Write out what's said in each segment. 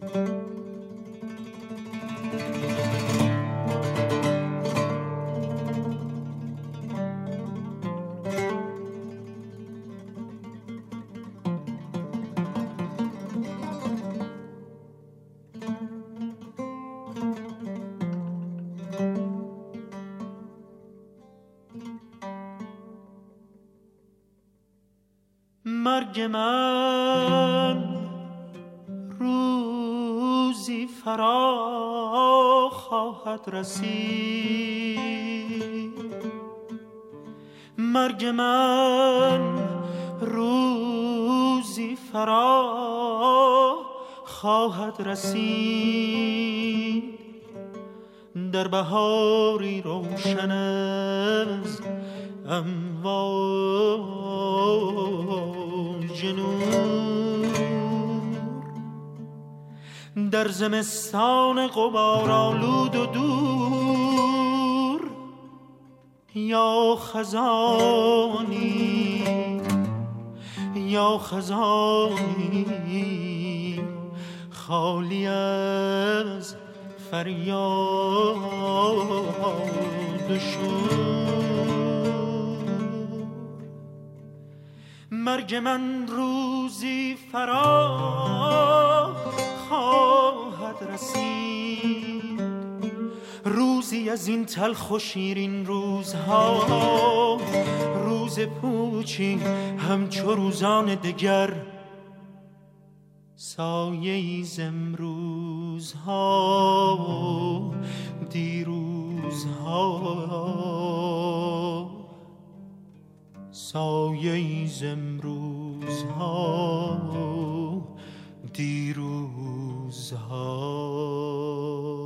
مرگ من روزی فرا خواهد رسید، مرگ من روزی فرا خواهد رسید، در بهاری روشن از امواج نور، در زمستان غبارآلود و دور، یا خزانی یا خزانی خالی از فریاد و شور. مرگ من روزی فرا خواهد رسید، روزی از این تلخ و شیرین روزها، روز پوچی همچو روزان دگر، سایه‌ای ز امروزها و دیروزها، سایه‌ای ز امروزها و دیروزها.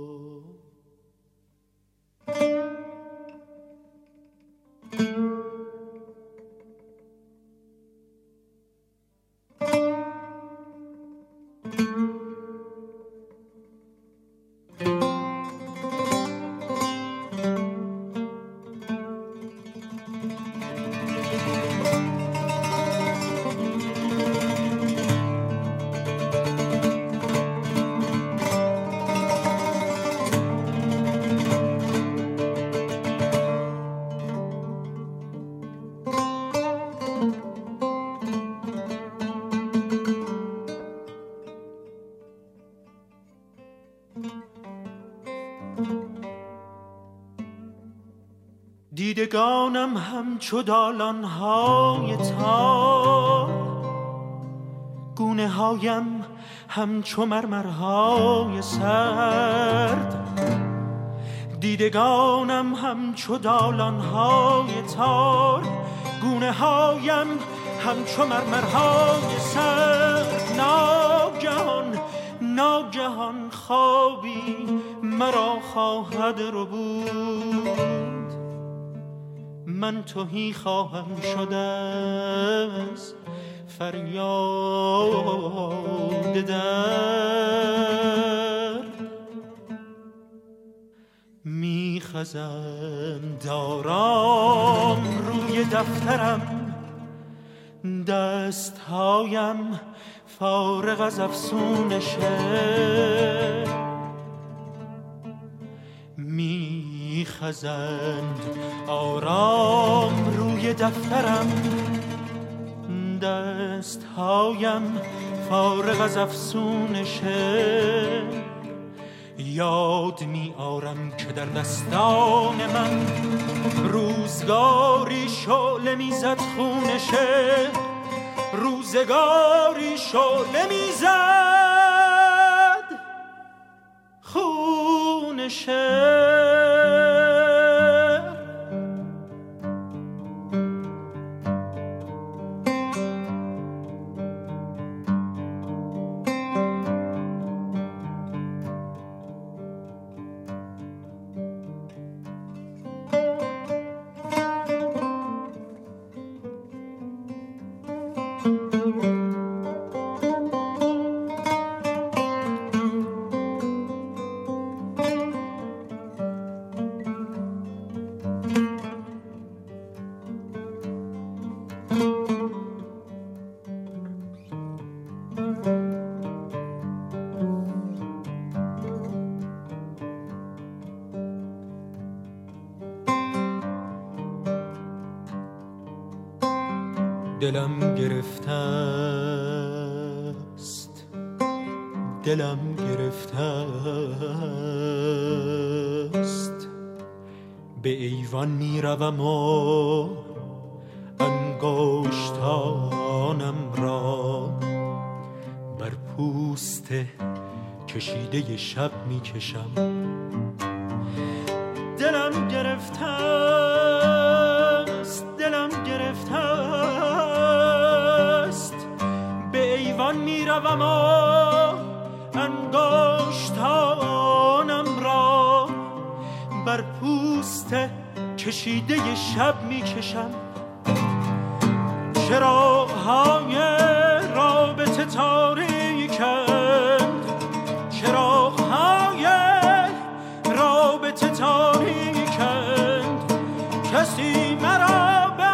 دیدگانم همچو دالان‌های تار، گونه هایم همچو مرمرهای سرد، دیدگانم همچو دالان‌های تار، گونه هایم همچو مرمرهای سرد. ناگهان خوابی مرا خواهد ربود، من تهی خواهم شد از فریاد درد. میخزند آرام روی دفترم، دستهایم فارغ از افسون شعر، میخزند آرام روی دفترم، دستهایم فارغ از افسون شعر. یاد می آرم که در دستان من روزگاری شعله میزد خون شعر، روزگاری شعله میزد خون شعر. دلم گرفته است، دلم گرفته است. به ایوان می روم و انگشتانم را بر پوست کشیده شب می کشم. دلم گرفته است، دلم گرفته است. به ایوان می روم و انگشتانم را بر پوست کشیده شب می کشم. چراغ‌های رابطه تاریکند، چراغ‌های رابطه تاریکند. کسی مرا به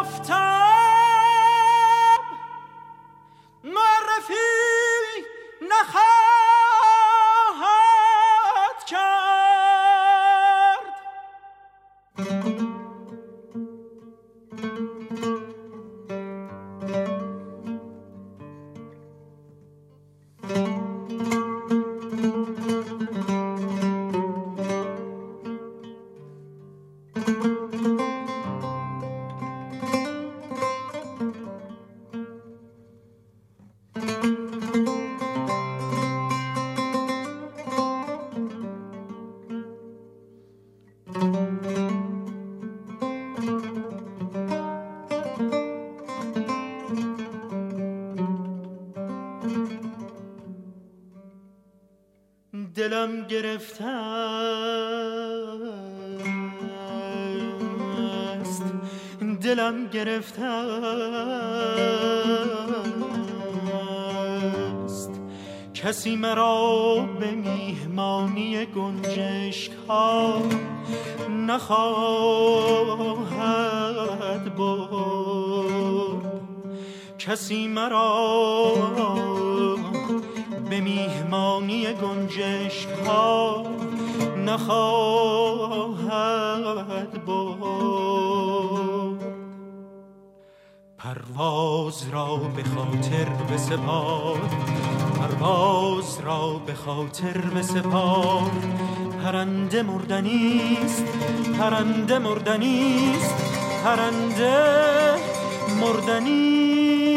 آفتاب معرفی نخواهد کرد. دلم گرفته است، دلم گرفته است. کسی مرا به میهمانی گنجشک ها نخواهد برد. کسی مرا به میهمانی گنجشک ها نخواهد برد. پرواز را به خاطر بسپار، پرواز را به خاطر بسپار. پرنده مردنیست، پرنده مردنیست، پرنده مردنیست.